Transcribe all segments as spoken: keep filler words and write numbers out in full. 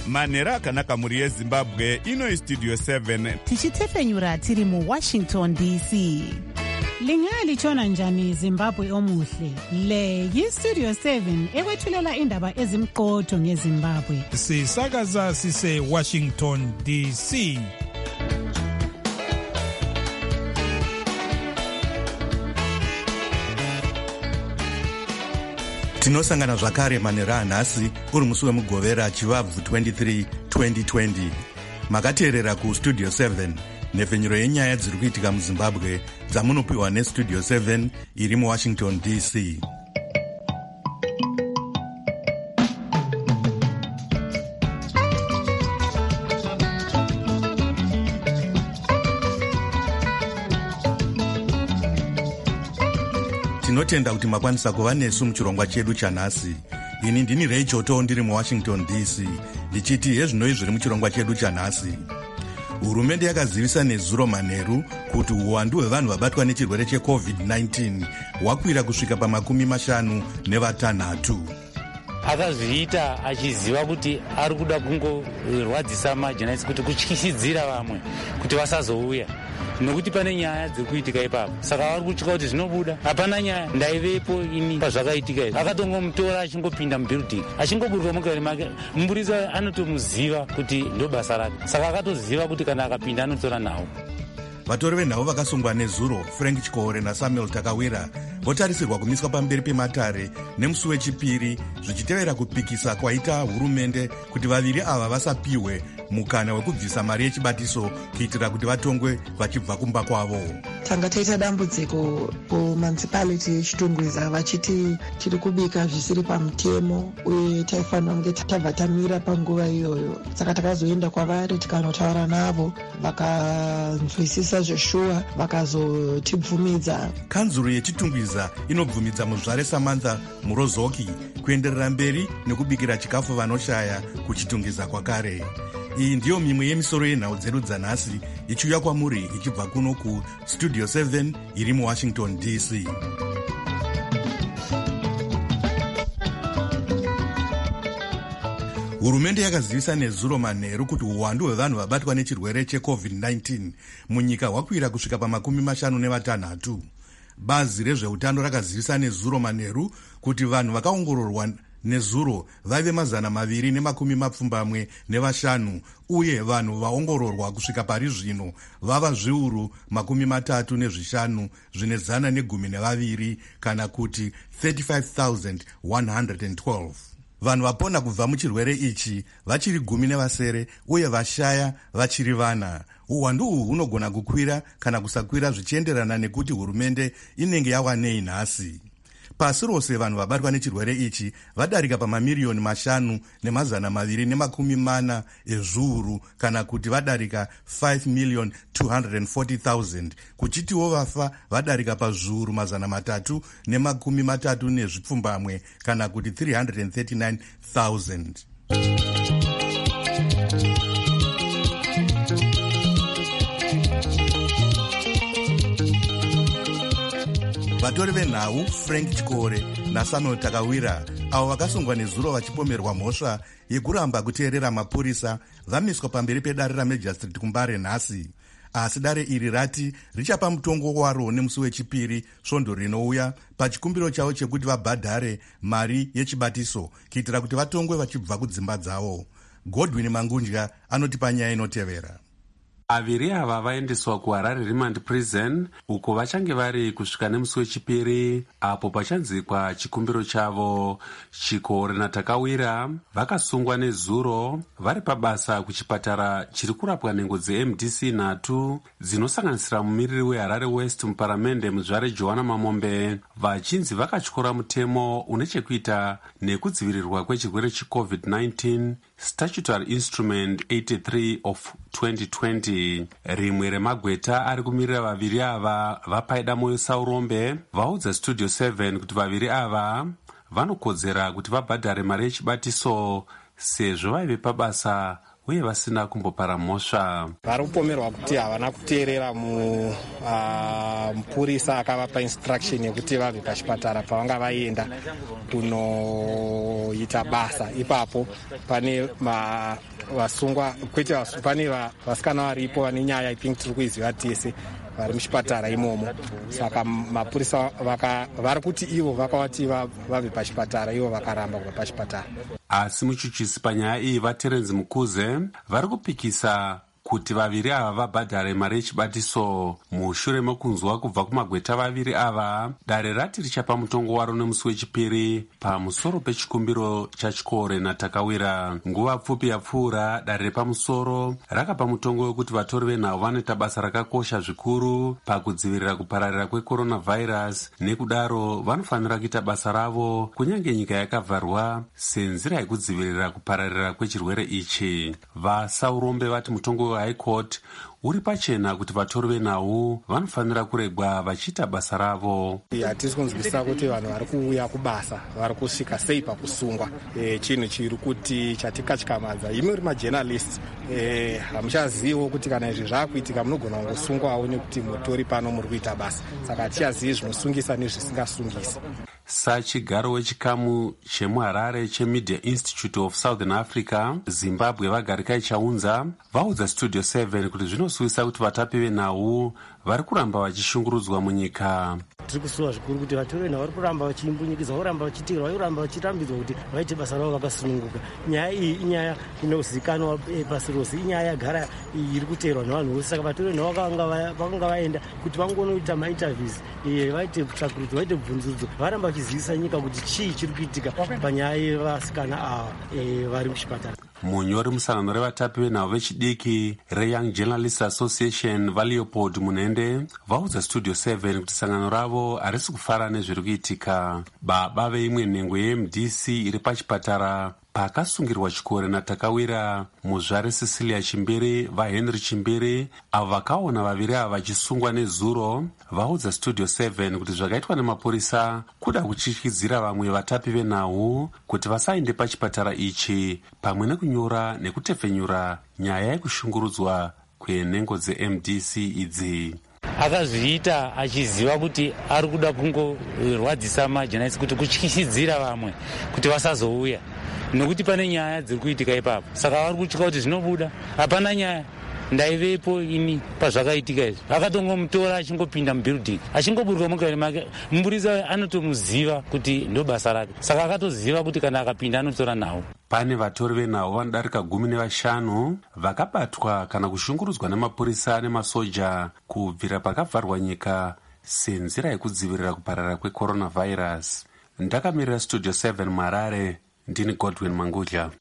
manhero akanaka mhuri yezimbabwe. Ino istudio seven tichitefenyura tiri muwashington D C. Lingalitshona njani Zimbabwe omuhle? Le yistudio seven ekwethulela indaba ezimqotho ngeZimbabwe. Sisakaza sise Washington D C. Tinosangana zvakare manhero anhasi uri musi wemugovera chivabvu twenty-three twenty twenty. Makateerera kustudio seven, nhefenyuro yenyaya dziri kuitika muZimbabwe dzamunopiwa nestudio seven iri muWashington D C. Tinotenda kuti makwanisa kuva nesu muchirongwa chedu chanhasi. Ini ndini Ray Choto ndiri muWashington D C, ndichiti hezvinoi zviri muchirongwa chedu chanhasi. Hurumende yakazivisa nezuro manheru kuti uwandu hwevanhu vabatwa nechirwere checovid nineteen hwakwira kusvika pamakumi mashanu nevatanhatu. Akazviita achiziva kuti ari kuda kungorwadzisa majenasi kuti kutyisidzira vamwe kuti vasazouya, nokuti pane nyaya dzekuitika ipapo. Saka vari kutya kuti zvinobuda hapana nyaya, ndaivepo ini pazvakaitika izvi. Akatongomutora achingopinda mubuilding achingoburuka mukati make, mumburisi anotomuziva kuti ndo basa rake. Saka akatoziva kuti kana akapinda anotora nhau. Vatori venhau vakasungwa nezuro Frank Chikore naSamuel Takawira votarisirwa kumiswa pamberi pematare nemusi wechipiri, zvichitevera kupikisa kwaita hurumende kuti vaviri ava vasapiwe mukana wekubvisa mari yechibatiso kuitira kuti vatongwe vachibva kumba kwavo. Tanga taita dambudziko kumunicipality yechitungwiza vachiti tiri kubika zvisiri pamutemo uye taifanira kunge tabva tamira panguva iyoyo. Saka takazoenda kwavari tikanotaura navo, vakanzwisisa zveshuwa vakazotibvumidza. Kanzuro yechitungwiza inobvumidza muzvare Samantha Murozoki kuenderera mberi nekubikira chikafu vanoshaya kuchitungwiza kwakare. Iyi ndiyo mimwe yemisoro yenhau dzedu dzanhasi ichiuya kwamuri ichibva kuno kustudio seven iri muWashington D C. Hurumende yakazivisa nezuro manheru kuti uwandu hwevanhu vabatwa nechirwere checovid nineteen munyika hwakwira kusvika pamakumi mashanu nevatanhatu. Bazi rezveutano rakazivisa nezuro manheru kuti vanhu vakaongororwa nezuro vaive mazana maviri nemakumi mapfumbamwe nevashanu, uye vanhu vaongororwa kusvika pari zvino vava zviuru makumi matatu nezvishanu zvine zana negumi nevaviri, kana kuti thirty-five thousand one hundred twelve. Vanhu vapona kubva muchirwere ichi vachiri gumi nevasere, uye vashaya vachiri vana. Uwandu uhu hunogona kukwira kana kusakwira zvichienderana nekuti hurumende inenge yawanei nhasi. Pasi rose vanhu vabatwa nechirwere ichi vadarika pamamiriyoni mashanu nemazana maviri nemakumi mana ezviuru, kana kuti vadarika five million two hundred forty thousand, kuchitiwo vafa vadarika pazviuru mazana matatu nemakumi matatu nezvipfumbamwe, kana kuti three hundred thirty-nine thousand. Vatori venhau Frank Chikore naSamuel Takawira, avo vakasungwa nezuro vachipomerwa mhosva yekuramba kuteerera mapurisa, vamiswa pamberi pedare raMajistrate kuMbare nhasi. Asi dare iri rati richapa mutongo waro nemusi wechipiri svondo rinouya pachikumbiro chavo chekuti vabhadhare mari yechibatiso kuitira kuti vatongwe vachibva kudzimba dzavo. Godwin Mangunja anotipa nyaya inotevera. Aviri ava vaendeswa kuHarare Remand Prison uko vachange vari kusvika nemusi wechipiri apo pachanzikwa chikumbiro chavo. Chikore naTakawira vakasungwa nezuro vari pabasa kuchipatara chiri kurapwa nhengo dzeM D C nhatu dzinosanganisira mumiriri weHarare West muparamende muzvare Joanna Mamombe, vachinzi vakatyora mutemo une chekuita nekudzivirirwa kwechirwere checovid nineteen, Statutory Instrument eighty-three of twenty twenty. Rimwe remagweta ari kumirira vaviri ava vapaida moyo saurombe vaudza studio seven kuti vaviri ava vanokodzera kuti vabhadhare mari yechibatiso sezvo vaive pabasa uye vasina kumbopara mhosva. Vari kupomerwa kuti havana kuteerera mupurisa akavapa instruction yekuti vabve pachipatara pavanga vaenda kunoita basa. Ipapo pane vasungwa kwete pane vasikana varipo vane nyaya ipingi tiri kuiziva tese vari muchipatara imomo. Saka mapurisa vari kuti ivo vakavati vabve pachipatara, ivo vakaramba kubva pachipatara. Asi muchuchisi panyaya iyi vaTerence Mukuze vari kupikisa kuti vaviri ava vabhadhare mari yechibatiso. Mushure mekunzwa kubva kumagweta vaviri ava, dare rati richapa mutongo waro nemusi wechipiri pamusoro pechikumbiro chachikore natakawira. Nguva pfupi yapfuura, dare repamusoro rakapa mutongo wekuti vatori venhau vanoita basa rakakosha zvikuru pakudzivirira kupararira kwecoronavirus, nekudaro vanofanira kuita basa ravo kunyange nyika yakavharwa senzira yekudzivirira kupararira kwechirwere ichi. Vasaurombe vati mutongo High Court uri pachena kuti vatori venhau vanofanira kuregwa vachiita basa ravo. Hatisi kunzwisisa kuti vanhu vari kuuya kubasa vari kusvika sei pakusungwa. E, chinhu chiri kuti chatikatyamadza imi uri majournalist e, hamuchaziviwo kuti kana izvi zvaakuitika munogona kungosungwawo nekuti mutori pano muri kuita basa. Saka hatichazivi zvinosungisa nezvisingasungisi. Sachigaro wechikamu chemuHarare cheMedia Institute of Southern Africa, Zimbabwe vagarika chaunza vaudza Studio seven kuti zvinosuvisa kuti vatapi venhau vari kuramba vachishungurudzwa munyika. Tiri kusuwa zvikuru kuti vatori venhau vari kuramba vachimbunyikidzwa, voramba vachitirwa, vari kuramba vachirambidzwa kuti vaite basa ravo vakasununguka. Nyaya iyi inyaya inozivikanwa pasi rose, inyaya yagara iri kuteerwa nevanhu vose. Saka vatori venhau vakanga vaenda kuti vangonoita mainterviews, vaite tsvakurudzo, vaite bvunzudzo, varamba vachizivisa nyika kuti chii chiri kuitika panyaya yevasikana ava vari muchipatara. Munyori musangano revatapi venhau vechidiki reYoung Journalists Association vaLeopold Munende vaudza Studio seven kuti sangano ravo harisi kufara nezviri kuitika. Baba veimwe nhengo yeM D C iri pachipatara pakasungirwa chikore natakawira, muzvare Cecilia Chimbere vaHenry Chimbere avo vakaona vaviri ava vachisungwa nezuro vaudza Studio seven kuti zvakaitwa nemapurisa kuda kutyityidzira vamwe vatapi venhau kuti vasaende pachipatara ichi, pamwe nekunyora nekutepfenyura nyaya yekushungurudzwa kwenhengo dzeM D C idzi. Akazviita achiziva kuti ari kuda kungorwadzisa majournalists kuti kutyityidzira vamwe kuti vasazouya, nokuti pane nyaya dziri kuitika ipapo. Saka vari kutya kuti zvinobuda, hapana nyaya. Ndaivepo ini pazvakaitika izvi. Akatongomutora achingopinda mubuilding, achingoburuka mukati make, mupurisa anotomuziva kuti ndo basa rake. Saka akatoziva kuti kana akapinda anotora nhau. Pane vatori venhau vanodarika gumi nevashanu vakabatwa kana kushungurudzwa nemapurisa nemasoja kubvira pakavharwa nyika senzira yekudzivirira kuparara kwecoronavirus. Ndakamirira Studio seven muHarare, ndini Godwin Mangudya.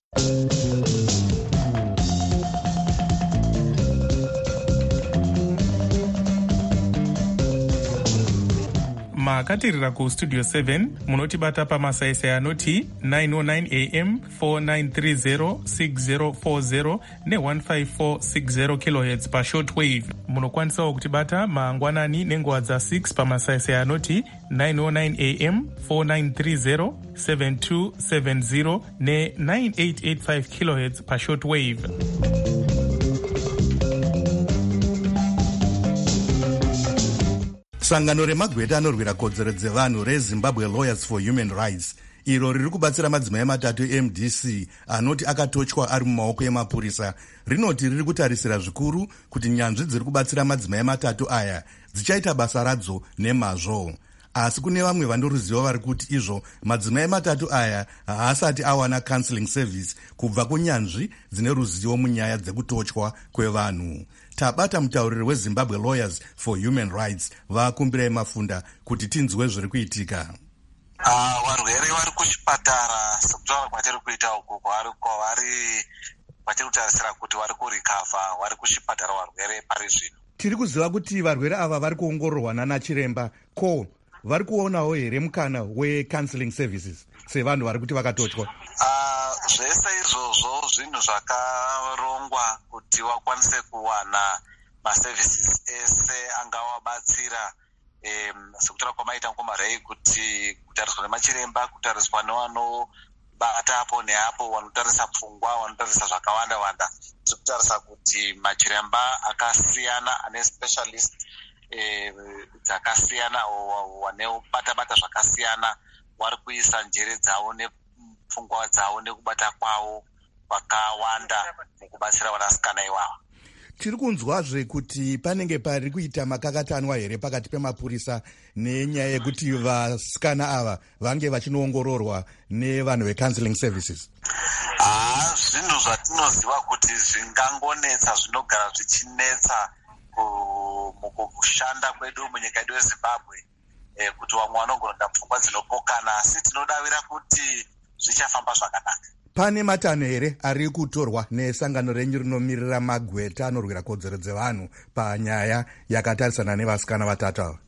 makatirira kustudio seven munotibata pamasaisai anoti nine oh nine a m four nine three zero six zero four zero ne one five four six zero kilohertz pashortwave. Munokwanisawo kutibata mangwanani nenguva dza six pamasaisai anoti nine oh nine a m four nine three zero seven two seven zero ne nine eight eight five kilohertz pashortwave. Sangano remagweta anorwira kodzero dzevanhu reZimbabwe Lawyers for Human Rights iro riri kubatsira madzimai matatu eM D C anoti akatochwa ari mumaoko emapurisa rinoti riri kutarisira zvikuru kuti nyanzvi dziri kubatsira madzimai matatu aya dzichaita basa radzo nemazvo. Asi kune vamwe vandoruziva vari kuti izvo madzimai matatu aya haasati awana counseling service kubva kunyanzvi dzine ruzivo munyaya dzekutochwa kwevanhu. Tabata mutauriri weZimbabwe Lawyers for Human Rights vakumbirai mafunda kuti tinzwe zviri kuitika. Uh, varwere vari kuchipatara sekutaura kwatiri kuita uku kwavari kwavari kwatiri kutarisira kuti vari kurikavha vari kuchipatara varwere pari zvino. Tiri kuziva kuti varwere ava vari kuongororwa nanachiremba, ko vari kuonawo here mukana wecounseling services sevanhu vari kuti vakatochwa? Uh, zvese izvozvo zvinhu zvakarongwa kuti vakwanise kuwana maservices ese angavabatsira. Um, sekutaura kwamaita ngomarei kuti kutariswa nemachiremba, kutariswa nevano bata apo neapo, vanotarisa pfungwa, vanotarisa zvakawanda wanda. Tiri kutarisa kuti machiremba akasiyana ane specialist eh, dzakasiyana vanebata bata zvakasiyana vari kuisa njere dzavo nepfungwa dzavo nekubata kwavo kwakawanda mukubatsira vanasikana ivava. Tiri kunzwazve kuti panenge pari kuita makakatanwa here pakati pemapurisa nenyaya yekuti vasikana ava vange vachinoongororwa nevanhu vecounseling services. Ah, zvinhu zvatinoziva kuti zvingangonetsa, zvinogara zvichinetsa mukushanda kwedu munyika yedu yeZimbabwe, eh, kuti vamwe vanogonda pfungwa dzinopokana, asi tinodavira kuti zvichafamba zvakanaka. Pane matanho here ari kutorwa nesangano renyu rinomirira magweta anorwira kodzero dzevanhu panyaya yakatarisana nevasikana vatatu ava?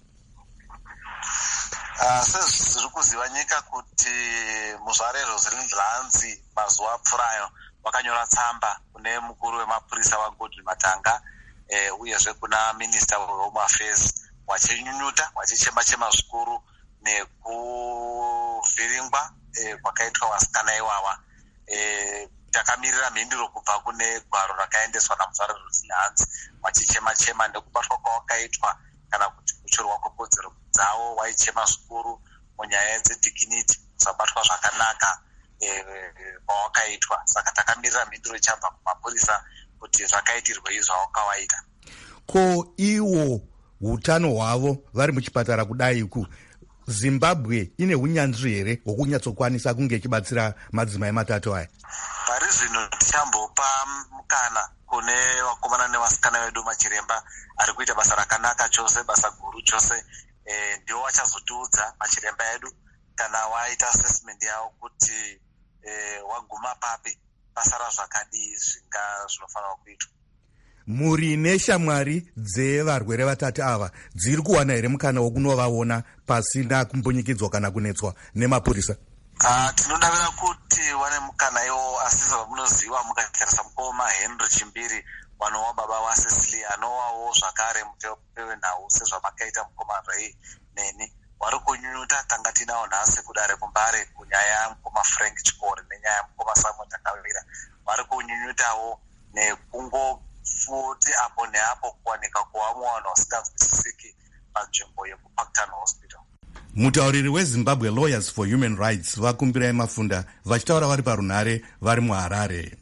Uh, sezviri kuziva nyika kuti muzvare Rosalind Lanzi mazuva apfuurayo vakanyora tsamba kune mukuru wemapurisa waGodwin Matanga, eh, uyezve kuna Minister of Home Affairs, wachinyunyuta wachichema-chema zvikuru nekuvhiringwa eh, kwakaitwa vasikana ivava. Eh, takamirira mhinduro kubva kune gwaro rakaendeswa namuzvare Rosalind wachichema-chema nekubatwa kwawakaitwa kana kuti kuchorwa kwekodzero dzavo, waichema zvikuru munyaya dzedignity, kusabatwa zvakanaka kwawakaitwa. E, saka takamirira mhinduro ichabva kumapurisa kuti zvakaitirwe izvo zvawakawaita. Ko iwo utano hwavo vari muchipatara kudaiku, Zimbabwe ine unyanzvi here hwokunyatsokwanisa kunge ichibatsira madzimai matatu aya? Pari zvino tichambopa mukana kune vakomana nevasikana vedu machiremba ari kuita basa rakanaka chose, basa guru chose. E, ndio vachazotiudza machiremba edu kana waita assessment yavo kuti e, waguma papi pasara zvakadii zvinga zvinofanira kuitwa. Muri neshamwari dzevarwere vatatu ava dziri kuwana here mukana wokunovaona pasina kumbunyikidzwa kana kunetswa nemapurisa? Uh, tinodavira kuti wane mukana iwo, asi zvamunoziva mukatarisa mukoma Henry Chimbiri wanowa baba vaCecilia anowawo zvakare mutepe wenhau sezvamakaita mukoma Ray neni, wari kunyunyuta tanga tinawo nhasi kudare kumbare kunyaya mukoma Frank Chikore nenyaya mukoma Simon Takavira, wari kunyunyutawo nekungofuti apo neapo kuwanika kwavamwe vanhu vasinganzwisisiki panzvimbo yekuParktown Hospital. Mutauriri weZimbabwe Lawyers for Human Rights vakumbirai Mafunda vachitaura vari parunhare vari muHarare.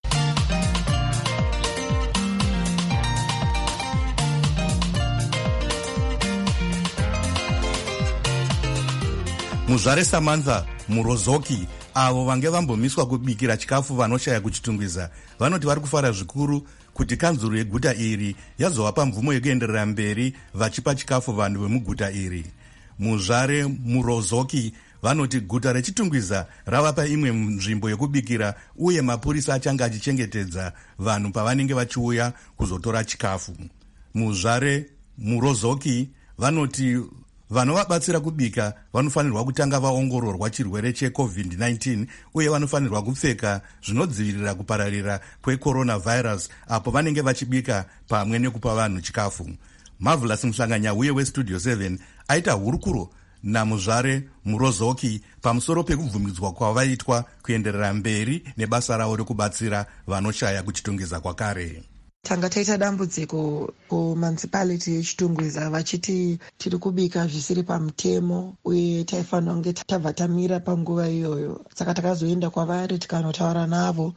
Muzvare Samantha Murozoki avo vange vambomiswa kubikira chikafu vanoshaya kuchitungwiza vanoti vari kufara zvikuru kuti kanzuro yeguta iri yazovapa mvumo yekuenderera mberi vachipa chikafu vanhu vemuguta iri. Muzvare Murozoki vanoti guta rechitungwiza ravapa imwe nzvimbo yekubikira uye mapurisa achange achichengetedza vanhu pavanenge vachiuya kuzotora chikafu. Muzvare Murozoki vanoti vanovabatsira kubika vanofanirwa kutanga vaongororwa chirwere checovid nineteen uye vanofanirwa kupfeka zvinodzivirira kupararira kwecoronavirus apo vanenge vachibika pamwe nekupa vanhu chikafu. Marvelous Musanganya uye westudio seven aita hurukuro namuzvare Murozoki pamusoro pekubvumidzwa kwavaitwa kuenderera mberi nebasa ravo rekubatsira vanoshaya kuchitungwiza kwakare. Tanga taita dambudziko kumunicipality yechitungwiza vachiti tiri kubika zvisiri pamutemo uye taifanira kunge tabva tamira panguva iyoyo. Saka takazoenda kwavari tikanotaura navo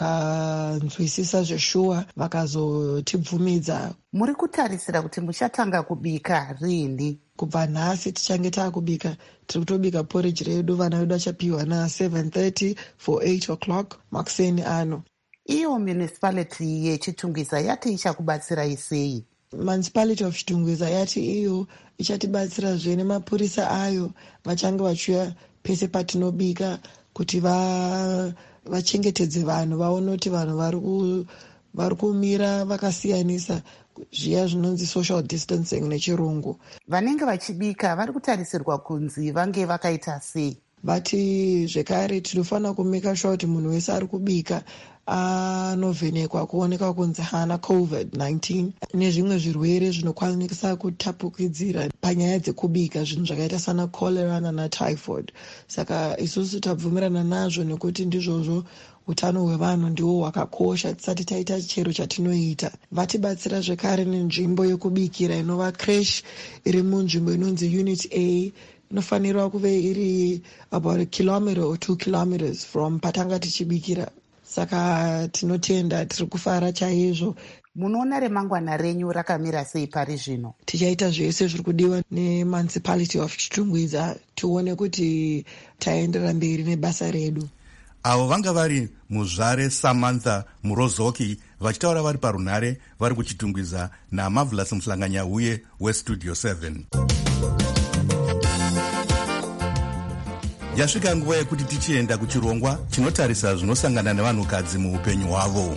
vakanzwisisa zveshuwa vakazotibvumidza. Muri kutarisira kuti muchatanga kubika rini? Kubva nhasi tichange taakubika. Tiri kutobika porridge redu, vana vedu vachapiwa na seven thirty for eight o'clock makuseni ano. Iyo municipality yechitungwiza yati ichakubatsirai sei? Municipality of Chitungwiza yati iyo ichatibatsira zve nemapurisa ayo vachange vachiuya pese patinobika kuti va vachengetedze vanhu, vaone kuti vanhu vari kumira vakasiyanisa zviya zvinonzi social distancing nechirungu. Vanenge vachibika vari kutarisirwa kunzi vange vakaita sei? Vati zvekare tinofanira kumeka sure kuti munhu wese ari kubika anovhenekwa kuonekwa kunzi haana covid nineteen nezvimwe zvirwere zvinokwanisa kutapukidzira panyaya dzekubika, zvinhu zvakaita sana cholera nana typhoid. Saka isusu tabvumirana nazvo nekuti ndizvozvo utano hwevanhu ndiwo hwakakosha tisati taita chero chatinoita. Vatibatsira zvekare nenzvimbo yekubikira inova creche iri munzvimbo inonzi unit A, inofanirwa kuve iri about a kilometer or two kilometers from patanga tichibikira. Saka tinotenda, tiri kufara chaizvo. Munoona remangwana renyu rakamira sei pari zvino? Tichaita zvese zviri kudiwa nemunicipality of Chitungwiza tione kuti taendera mberi nebasa redu. Avo vanga vari muzvare Samantha Murozoki vachitaura vari parunhare vari kuchitungwiza naMarvelous Muhlanganyahuye weStudio seven. Yasvika nguva yekuti tichienda kuchirongwa chinotarisa zvinosangana nevanhukadzi muupenyu hwavo.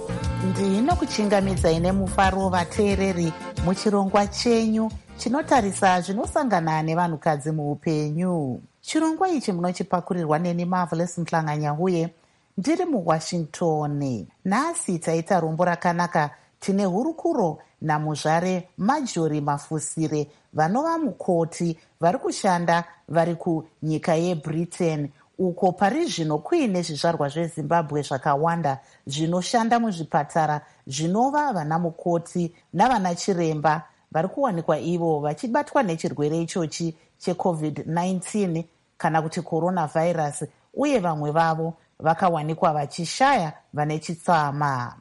Ndino kuchingamidzai nemufaro vateereri muchirongwa chenyu chinotarisa zvinosangana nevanhukadzi muupenyu. Chirongwa ichi munochipakurirwa neni Marvelous Muhlanganyahuye ndiri muWashington. Nhasi taita rombo rakanaka. Tine hurukuro namuzvare Majori Mafusire vanova mukoti vari kushanda vari kunyika yeBritain, uko pari zvino kuine zvizvarwa zveZimbabwe zvakawanda zvinoshanda muzvipatara zvinova vana mukoti navana chiremba vari kuwanikwa ivo vachibatwa nechirwere ichochi checovid nineteen kana kuti coronavirus, uye vamwe vavo vakawanikwa vachishaya vane chitsama.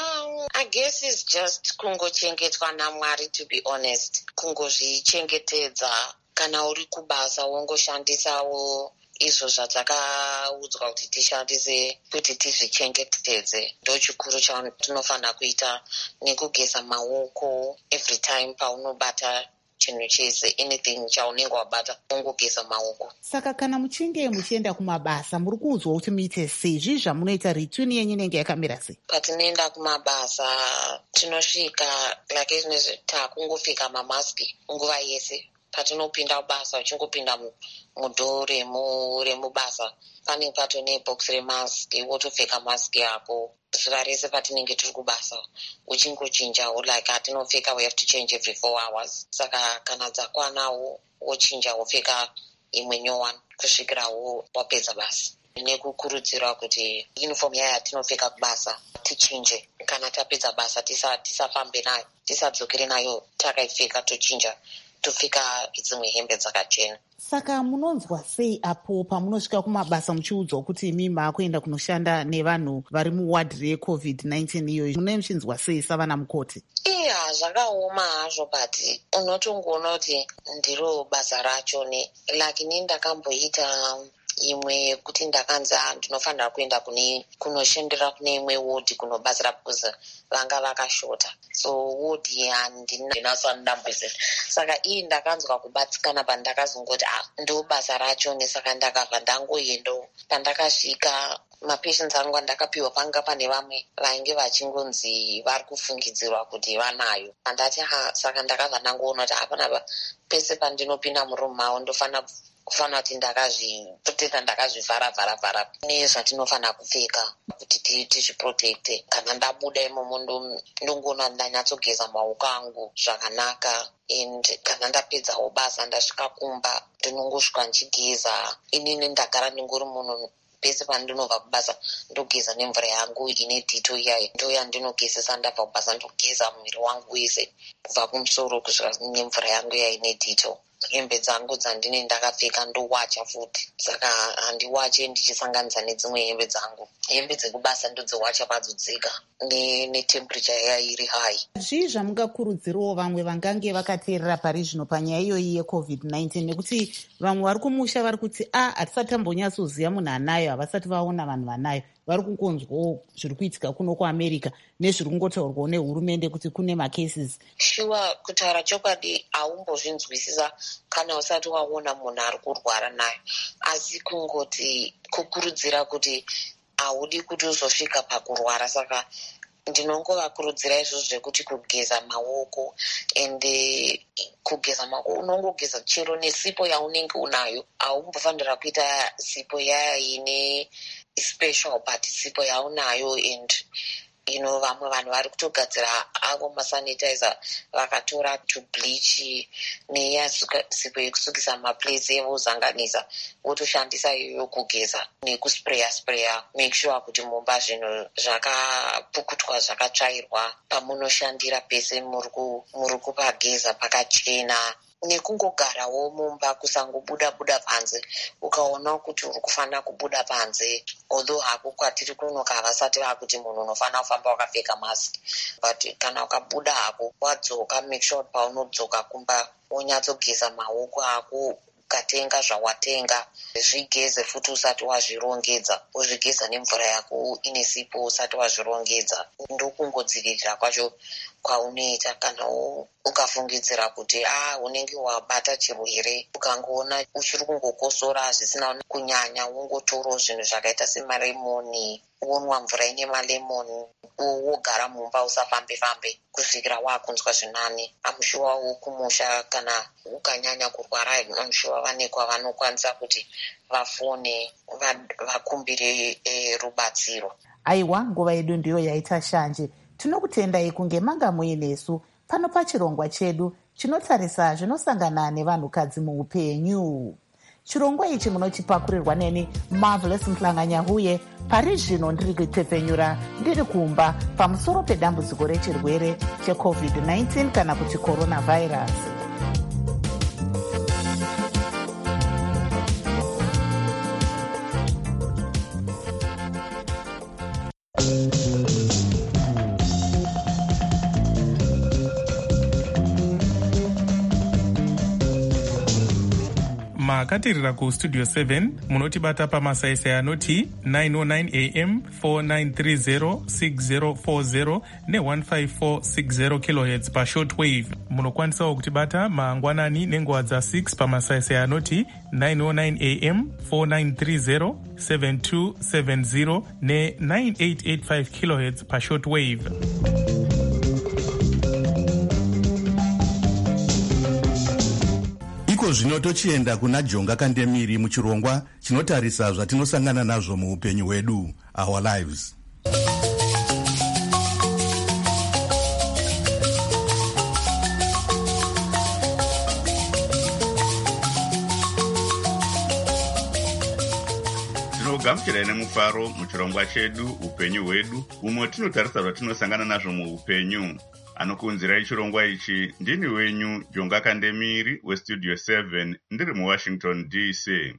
I guess it's just kungochengetwa naMwari, to be honest. Kungozvichengetedza, kana uri kubasa wongoshandisawo izvo zvatakaudzwa kuti tishandise kuti tizvichengetedze. Ndo chikuru chatinofanira kuita, nekugeza maoko every time paunobata chinhu chese, anything chaunenge wabata ungogeza maoko. Saka kana muchinge muchienda kumabasa muri kuudzwa kuti muite sei? Zvii zvamunoita? rituni yenyu inenge yakamira sei? Patinoenda kumabasa tinosvika like izvinezvi takungopfeka mamaski nguva yese. Patinopinda kubasa uchingopinda mudhoo remubasa panenge patone bhokisi remaski, wotopfeka maski yako zuva rese patinenge tiri kubasa, uchingochinjawo like hatinopfeka we have to change every four hours. Saka kana dzakwanawo wochinja wopfeka imwe nyowani kusvikirawo wapedza basa. Nekukurudzirwa kuti uniform yaya yatinopfeka kubasa tichinje kana tapedza basa, tisafambe tisa nayo, tisadzokere nayo takaipfeka, tochinja topfeka dzimwe hembe dzakachena. Saka munonzwa sei apo pamunosvika kumabasa muchiudzwa kuti imi maakuenda kunoshanda nevanhu vari muwadhi recovid nineteen iyoyi? Munenge muchinzwa sei savana mukoti? Iya, zvakaoma hazvo, but unotongoona kuti ndiro basa racho. Ne lakini ndakamboita imwe kuti ndakanzi ndinofanira kuenda kune kunoshandira kune imwe wodi kunobatsira because vanga vakashota, so wodi handinasandambuzira. Saka iyi ndakanzwa kubatsikana pandakazongoti ah ndo basa racho. Nesaka ndakabva ndangoendawo. Pandakasvika mapatients angu andakapiwa panga pane vamwe vainge vachingonzi vari kufungidzirwa kuti vanayo. Andati ha, saka ndakabva ndangoona kuti hapana pese pandinopinda murumu mavo ndofanira kufanira kuti ndakazviputeta, ndakazvivhara-vhara-vhara nezvatinofanira kupfeka kuti tizviprotecte. Kana ndabuda imomo ndongoona ndanyatsogeza maoko angu zvakanaka, and kana ndapedzawo basa ndasvika kumba ndinongosvika ndichigeza. Inini ndagara ndingori munhu pese pandinobva kubasa ndogeza nemvura yangu ine dito iyayi, ndo yandinogezesa ndabva kubasa, ndogeza muviri wangu wese kubva kumusoro kusvika nemvura yangu iyayi ine dito. Hembe dzangu dzandine ndakapfeka ndowacha futi, saka handiwache ndichisanganisa nedzimwe hembe dzangu. Hembe dzekubasa ndodziwacha padzo dzega netemperature yaya iri high. Zvii zvamungakurudzirawo vamwe vangange vakateerera pari zvino panyaya iyoyi yecovid nineteen? Nekuti vamwe vari kumusha vari kuti a hatisati tambonyatsoziva munhu anayo, havasati vaona vanhu vanayo, vari kungonzwawo zviri kuitika kuno kuamerica nezviri kungotaurwawo nehurumende kuti kune macases. Shuwa, kutaura chokwadi haumbozvinzwisisa kana usati waona munhu ari kurwara nayo, asi kungoti kukurudzira kuti haudi kuti uzosvika pakurwara. Saka ndinongovakurudzira izvozvo zvekuti kugeza maoko ende kugeza maoko unongogeza chero nesipo yaunenge unayo. Haumbofanira kuita sipo yaya ine special but sipo yaunayo and you know vamwe vanhu vari kutogadzira avo masanitizer vakatora tubleach neya sipo yekusukisa maplace evozanganisa votoshandisa iyoyo kugeza nekuspreya spreya make sure kuti mumba zvinhu zvakapukutwa zvakatsvairwa pamunoshandira pese muri kupageza pakachena nekungogarawo mumba kusangobuda buda panze ukaona kuti uri kufanira kubuda panze although hako kwatiri kuno havasati vakuti munhu unofanira kufamba wakapfeka mask but kana ukabuda hako wadzoka make sure paunodzoka kumba wonyatsogeza maoko ako ukatenga zvawatenga zvigeze futi usati wazvirongedza uzvigeza nemvura yako ine sipo usati wazvirongedza ndokungodzivirira kwacho kwaunoita. Kana ukafungidzira kuti ah unenge wabata chirwere ukangoona uchiri kungokosora zvisina kunyanya wongotorawo zvinhu zvakaita semaremoni wonwa mvura ine malemoni wogara mumba usafambe fambe kusvikira wakunzwa zvinani. amushuwa wokumusha kana ukanyanya kurwara amushuwa vane kwavanokwanisa kuti vafone vakumbire e, rubatsiro. Aiwa, nguva yedu ndiyo yaita shanje. Tinokutendai kunge manga muinesu pano pachirongwa chedu chinotarisa zvinosangana nevanhukadzi muupenyu. Chirongwa ichi munochipakurirwa neni Marvelous Mhlanganyahuye. Pari zvino ndiri kutepenyura ndiri kumba pamusoro pedambudziko rechirwere checovid nineteen kana kuti coronavirus. makatirira kustudio seven munotibata pamasaisai anoti nine oh nine a m four nine three zero six zero four zero ne one five four six zero kilohertz pashortwave. Munokwanisawo kutibata mangwanani nenguva dza six pamasaisai anoti nine oh nine a m four nine three zero seven two seven zero ne nine eight eight five kilohertz pashortwave. Zvino tochienda kuna Jonga Kandemiri muchirongwa chinotarisa zvatinosangana nazvo muupenyu hwedu, our lives. tinogamuchirai nemufaro muchirongwa chedu upenyu hwedu, umwe tinotarisa zvatinosangana nazvo muupenyu. Anokunzirai chirongwa ichi ndini wenyu Jonga Kandemiri westudio seven ndiri muWashington D C.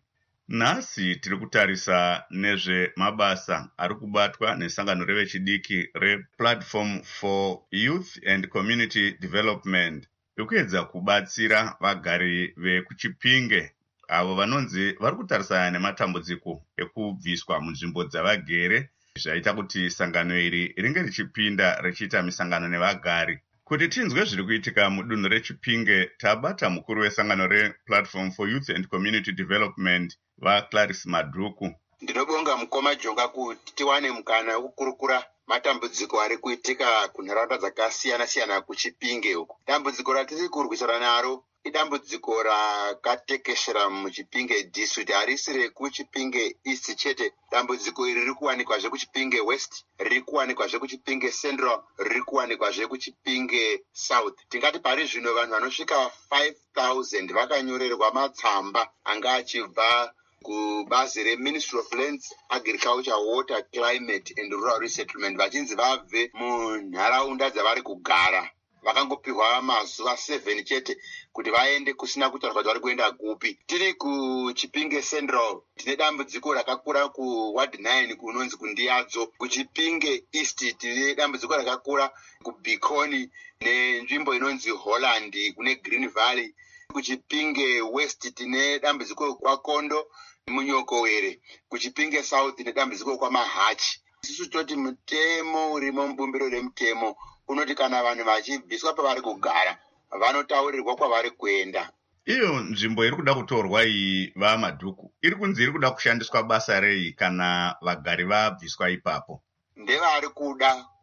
Nhasi tiri kutarisa nezvemabasa ari kubatwa nesangano revechidiki rePlatform for Youth and Community Development ekuedza kubatsira vagari vekuChipinge avo vanonzi vari kutarisana nematambudziko ekubviswa munzvimbo dzavagere, zvaita kuti sangano iri ringe richipinda richiita misangano nevagari. Kuti tinzwe zviri kuitika mudunhu reChipinge, tabata mukuru wesangano rePlatform for Youth and Community Development vaClarice Madhuku. Ndinobonga mukoma Jonga kuti tiwane mukana wekukurukura matambudziko ari kuitika kunharaunda dzakasiyana siyana kuChipinge uku. Dambudziko ratiri kurwisana naro idambudziko rakatekeshera muChipinge district, harisi rekuChipinge East chete. Dambudziko iri riri kuwanikwazve kuChipinge West, riri kuwanikwazve kuChipinge Central, riri kuwanikwazve kuChipinge South. Tingati pari zvino vanhu vanosvika five thousand vakanyorerwa matsamba anga achibva kubazi reMinistry of Lands, Agriculture, Water, Climate and Rural Resettlement vachinzi vabve munharaunda dzavari kugara. Vakangopiwa mazuva seven chete kuti vaende kusina kutaurwa kuti vari kuenda kupi. Tiri kuChipinge Central tine dambudziko rakakura kuward nine kunonzi kundiyadzo. kuChipinge East tine dambudziko rakakura kuBikoni nenzvimbo inonzi Holland kune Green Valley. kuChipinge West tine dambudziko kwaKondo munyokowere. kuChipinge South tine dambudziko kwamaHachi. Isusu toti mutemo urimo mubumbiro remutemo unoti kana vanhu vachibviswa pavari kugara vanotaurirwa kwavari kuenda. Iyo nzvimbo iri kuda kutorwa iyi vaMadhuku iri kunzi iri kuda kushandiswa basa rei kana vagari vabviswa ipapo? Ndevari kuda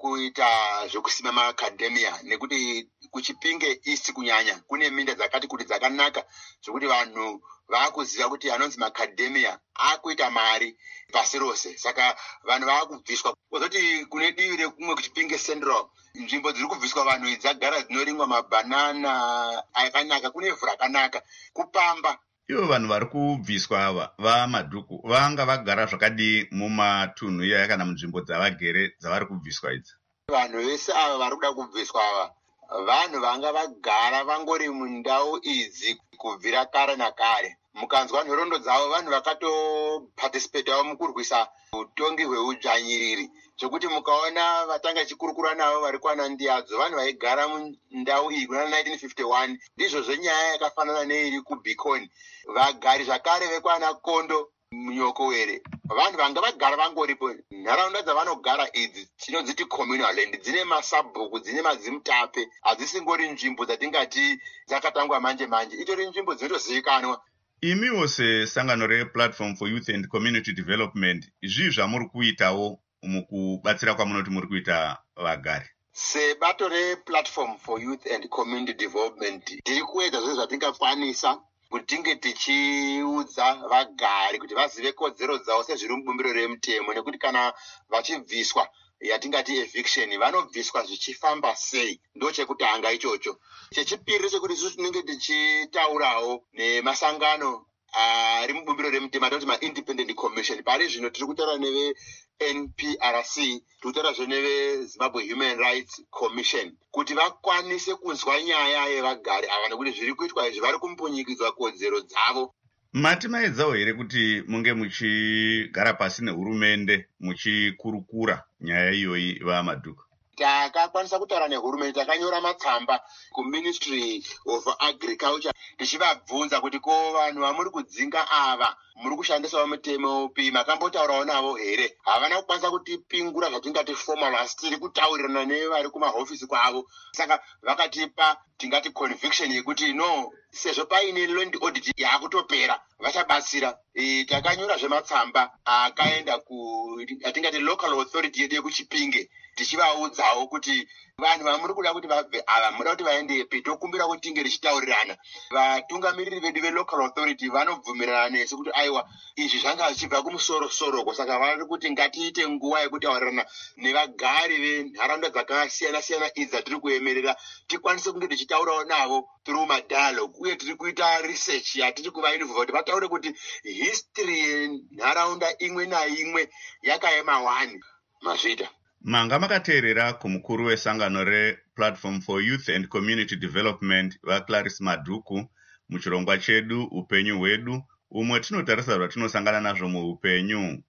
kuita zvekusima maakadhemia nekuti kuchipinge east kunyanya kune minda dzakati kuti dzakanaka zvokuti vanhu vaakuziva kuti anonzi maakadhemia akuita mari pasi rose, saka vanhu vaakubviswa. Kozoti kune divi rekumwe kuchipinge central nzvimbo dziri kubviswa vanhu idzagara dzinorimwa mabhanana akanaka, kune ivhu rakanaka kupamba. Ivo vanhu vari kubviswa ava vamadhuku vanga vagara zvakadii mumatunhu iyaya kana munzvimbo dzavagere dzavari kubviswa idzi? Vanhu vese ava vari kuda kubviswa ava vanhu vanga vagara vangori mundau idzi kubvira kare nakare. Mukanzwa nhoroondo dzavo vanhu vakatoparticipatawo mukurwisa utongi hweudzvanyiriri, zvokuti mukaona vatanga chikurukura navo vari kwana ndiyadzo vanhu vaigara mundau iyi kuna nineteen fifty-one. Ndizvo zvenyaya yakafanana neiri kubhikoni. Vagari zvakare vekwana Kondo Munyokowere vanhu vanga vagara vangoripo. Nharaunda dzavanogara idzi tinodziti communal land, dzine masabhuku, dzine madzimutape, hadzisingori nzvimbo dzatingati dzakatangwa manje manje, itori nzvimbo dzinotozivikanwa. Imiwo sesangano rePlatform for Youth and Community Development, zvii zvamuri kuitawo mukubatsira kwamunoti muri kuita vagari? Sebato rePlatform for Youth and Community Development tiri kuedza zvese zvatingakwanisa kuti tinge tichiudza vagari kuti vazive kodzero dzavo sezviri mubumbiro remutemo, nekuti kana vachibviswa yatingati eviction vanobviswa zvichifamba sei, ndo chekutanga ichocho. Chechipiri chekuti isusu tinenge tichitaurawo nemasangano ari mubumbiro remutemo atinoti ma-independent commission. Pari zvino tiri kutaura neve N P R C, tiri kutaurazve neve Zimbabwe Human Rights Commission kuti vakwanise kunzwa nyaya yevagari ava, nekuti zviri kuitwa izvi vari kumbunyikidzwa kodzero dzavo. Mati maedzawo here kuti munge muchigara pasi nehurumende muchikurukura nyaya iyoyi vamadhuku? Takakwanisa kutaura nehurumende, takanyora matsamba kuMinistry of Agriculture tichivabvunza kuti ko vanhu vamuri kudzinga ava muri kushandisawo mutemo upi, makambotaurawo navo here? Havana kukwanisa kutipingura zvatingati formal, asi tiri kutaurirana nevari kumahofisi kwavo. Saka vakatipa tingati conviction yekuti no, sezvo paine land audit yaakutopera vachabatsira. E, takanyora zvematsamba akaenda ku atingati local authority yedu yekuchipinge tichivaudzawo kuti vanhu vamuri kuda kuti vabve ava muda kuti vaendepi, tokumbira kuti tinge tichitaurirana. Vatungamiriri vedu velocal authority vanobvumirana nesu kuti aiwa izvi zvanga zvichibva kumusoro-soroko, saka vari kuti ngatiite nguva yekutaurirana nevagari venharaunda dzakasiyana siyana idzi dzatiri kuemerera, tikwanise kunge tichitaurawo navo through madialogue. Uye tiri kuita research yatiri kuvainvova kuti vataure kuti history yenharaunda imwe naimwe yakaema wani mazvita. Manga makateerera kumukuru wesangano rePlatform for Youth and Community Development vaClarice Madhuku muchirongwa chedu upenyu hwedu, umwe tinotarisa zvatinosangana nazvo muupenyu.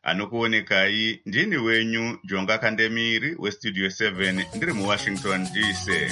Anokuonekai ndini wenyu Jonga Kandemiri weStudio seven ndiri muWashington D C.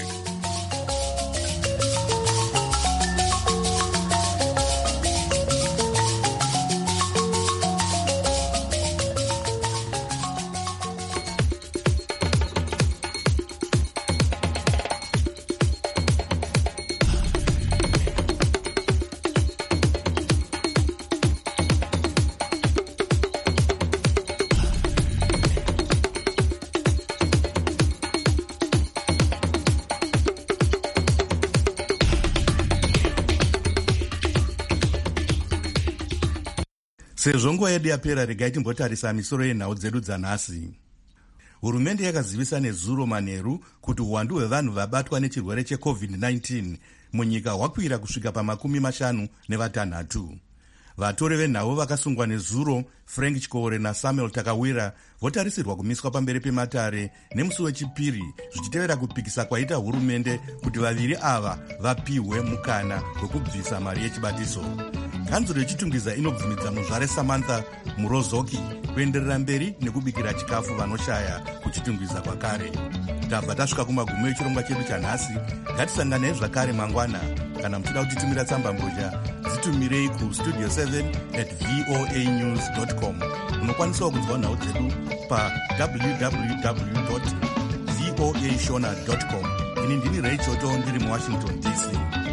Sezvo nguva yedu yapera, regai timbotarisa misoro yenhau dzedu dzanhasi. Hurumende yakazivisa nezuro manheru kuti uwandu hwevanhu vabatwa nechirwere checovid nineteen munyika hwakwira kusvika pamakumi mashanu nevatanhatu. Vatori venhau vakasungwa nezuro Frank Chikore naSamuel Takawira votarisirwa kumiswa pamberi pematare nemusi wechipiri, zvichitevera kupikisa kwaita hurumende kuti vaviri ava vapihwe mukana wekubvisa mari yechibatiso. Kanzuro yechitungwiza inobvumidza muzvare Samantha Murozoki kuenderera mberi nekubikira chikafu vanoshaya kuchitungwiza kwakare. Tabva tasvika kumagumo echirongwa chedu chanhasi. Ngatisanganei zvakare mangwana. Kana muchida kutitumira tsamba mbozha, dzitumirei kustudio seven at voanews dot com. Unokwanisawo kunzwa nhau dzedu pa w w w dot voashona dot com. Ini ndini Ray Choto ndiri muWashington D C.